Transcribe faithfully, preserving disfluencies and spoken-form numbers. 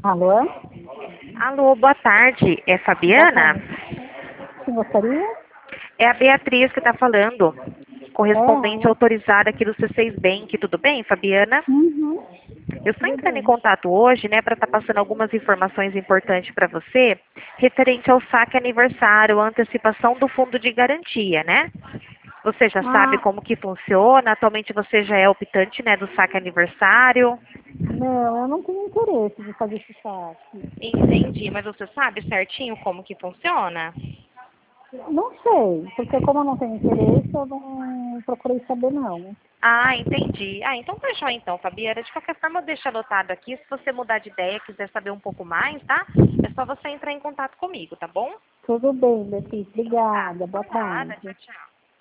Alô? Alô, boa tarde. É Boa Fabiana? tarde. Você gostaria? É a Beatriz que está falando, correspondente É. autorizada aqui do C seis Bank. Tudo bem, Fabiana? Uhum. Eu estou Tudo entrando em bem. contato hoje, né, para estar passando algumas informações importantes para você, referente ao saque aniversário, a antecipação do fundo de garantia, né? Você já sabe Ah, como que funciona? Atualmente você já é optante, né, do saque aniversário? não, eu não tenho interesse de fazer esse saque. Entendi, mas você sabe certinho como que funciona? Não sei, porque como eu não tenho interesse, eu não procurei saber não. Ah, entendi. Ah, então fechou então, Fabiana. De qualquer forma, eu deixo anotado aqui. Se você mudar de ideia, quiser saber um pouco mais, tá? É só você entrar em contato comigo, tá bom? Tudo bem, Beatriz. Tá. Obrigada. Boa Por nada. tarde. Tchau, tchau.